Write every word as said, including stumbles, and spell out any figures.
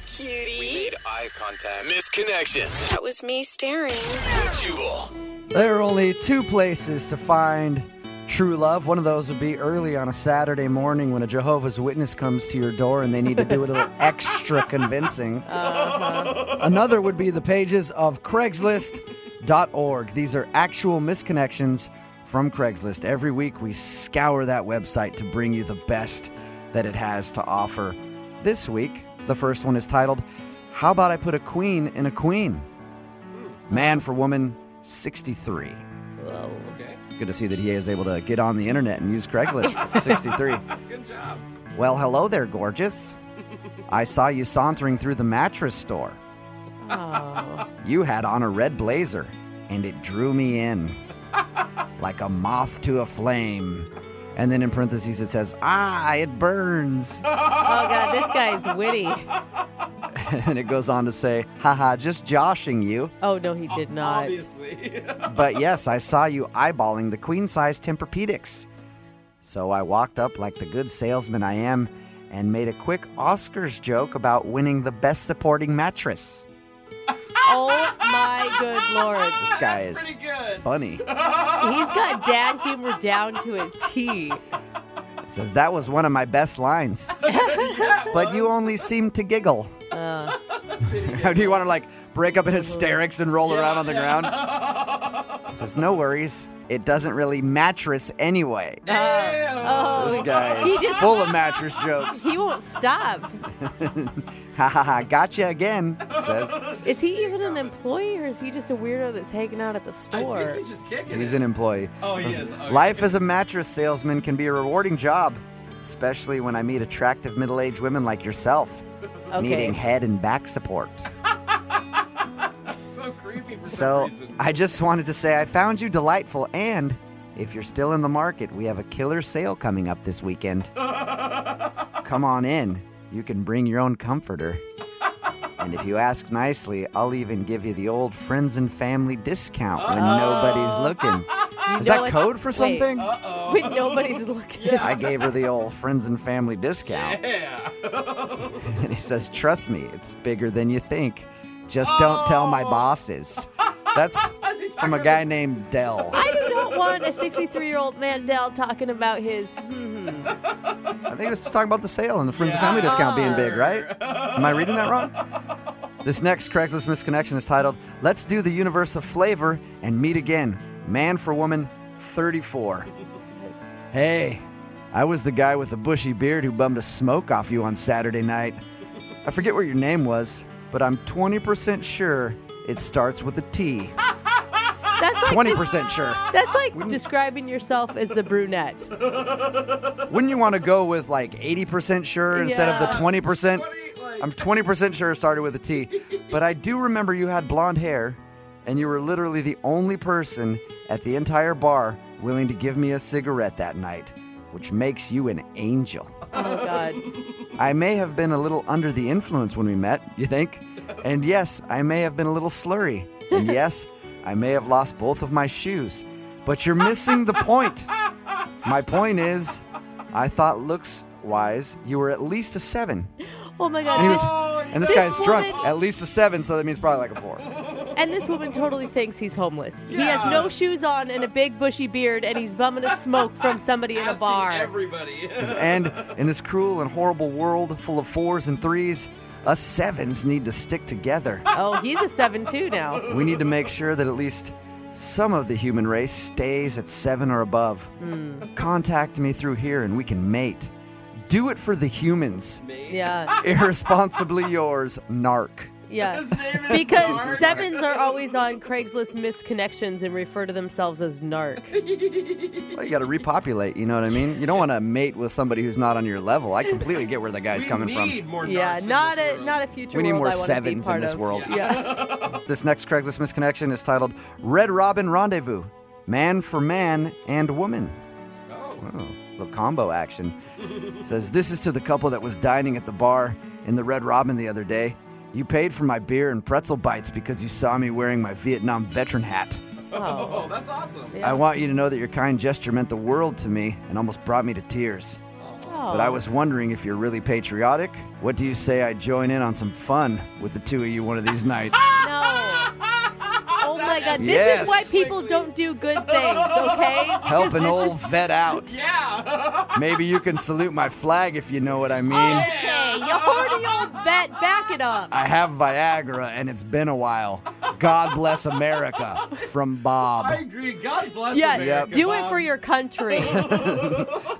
cutie. We made eye contact. Misconnections. That was me staring. With Jubal. There are only two places to find true love. One of those would be early on a Saturday morning when a Jehovah's Witness comes to your door and they need to do a little extra convincing. Uh-huh. Another would be the pages of Craigslist dot org. These are actual misconnections from Craigslist. Every week we scour that website to bring you the best that it has to offer. This week, the first one is titled, How About I Put a Queen in a Queen? Man for woman, sixty-three. Whoa. Okay. Good to see that he is able to get on the internet and use Craigslist at sixty-three. Good job. Well, hello there, gorgeous. I saw you sauntering through the mattress store. Oh. You had on a red blazer, and it drew me in like a moth to a flame. And then in parentheses it says, ah, it burns. Oh, God, this guy's witty. And it goes on to say, haha, just joshing you. Oh, no, he did not. Obviously. But yes, I saw you eyeballing the queen-size Tempur-Pedics. So I walked up like the good salesman I am and made a quick Oscars joke about winning the best supporting mattress. Oh, my good Lord. This guy is Pretty good. funny. He's got dad humor down to a T. It says, that was one of my best lines. But you only seem to giggle. Uh, How do you want to, like, break up in hysterics and roll Yeah, around on the yeah. ground? It says, no worries. It doesn't really mattress anyway. oh, This guy he is just- full of mattress jokes. he won't stop. Ha ha ha, gotcha again, it says. Is he even an employee, or is he just a weirdo that's hanging out at the I store? think he's just kicking He's it. an employee. Oh, he is. Okay. Life as a mattress salesman can be a rewarding job, especially when I meet attractive middle-aged women like yourself, Okay. needing head and back support. So creepy for some So reason. I just wanted to say I found you delightful, and if you're still in the market, we have a killer sale coming up this weekend. Come on in. You can bring your own comforter. And if you ask nicely, I'll even give you the old friends and family discount when nobody's looking. You Is know that what- code for wait. something? Uh-oh. When nobody's looking. I gave her the old friends and family discount. Yeah. And he says, trust me, it's bigger than you think. Just don't tell my bosses. That's from a guy named Dell. I do not want a sixty-three-year-old Mandel talking about his... Hmm. I think he was talking about the sale and the friends and family discount being big, right? Am I reading that wrong? This next Craigslist misconnection is titled, Let's Do the Universe of Flavor and Meet Again. Man for woman, thirty-four. Hey, I was the guy with the bushy beard who bummed a smoke off you on Saturday night. I forget what your name was, but I'm twenty percent sure it starts with a T. That's like twenty just- percent sure. That's like describing yourself as the brunette. Wouldn't you want to go with like eighty percent sure instead of the Yeah. twenty percent? Twenty, like- I'm twenty percent sure it started with a T. But I do remember you had blonde hair, and you were literally the only person at the entire bar willing to give me a cigarette that night, which makes you an angel. Oh, God. I may have been a little under the influence when we met, you think? And yes, I may have been a little slurry. And yes, I may have lost both of my shoes. But you're missing the point. My point is, I thought looks-wise, you were at least a seven. Oh, my God. And, he was, Oh, and this, this guy's drunk. woman- At least a seven, so that means probably like a four. And this woman totally thinks he's homeless. He Yeah. has no shoes on and a big bushy beard, and he's bumming a smoke from somebody in a Asking bar. everybody. And in this cruel and horrible world full of fours and threes, us sevens need to stick together. Oh, he's a seven two now. We need to make sure that at least some of the human race stays at seven or above. Contact me through here and we can mate. Do it for the humans. Yeah, Irresponsibly yours, Narc. yeah. His name is Because Narc. sevens are always on Craigslist misconnections and refer to themselves as narc. Well, you got to repopulate, you know what I mean? You don't want to mate with somebody who's not on your level. I completely get where the guy's we coming need from. more Yeah, narcs in not this a world. not a future We need world more I want to be sevens in part this of. world. Yeah. This next Craigslist misconnection is titled Red Robin Rendezvous, Man for Man and Woman. Oh. Oh, little combo action. Says, this is to the couple that was dining at the bar in the Red Robin the other day. You paid for my beer and pretzel bites because you saw me wearing my Vietnam veteran hat. Oh, Oh. that's awesome. Yeah. I want you to know that your kind gesture meant the world to me and almost brought me to tears. Aw. But I was wondering if you're really patriotic. What do you say I join in on some fun with the two of you one of these nights? No. Oh my God. This Yes. is why people don't do good things, okay? Help Because an this old is- vet out. Yeah. Maybe you can salute my flag if you know what I mean. Okay, you horny old vet, back it up. I have Viagra, and it's been a while. God bless America. From Bob. I agree. God bless Yeah, America. Yep. do it Bob. for your country.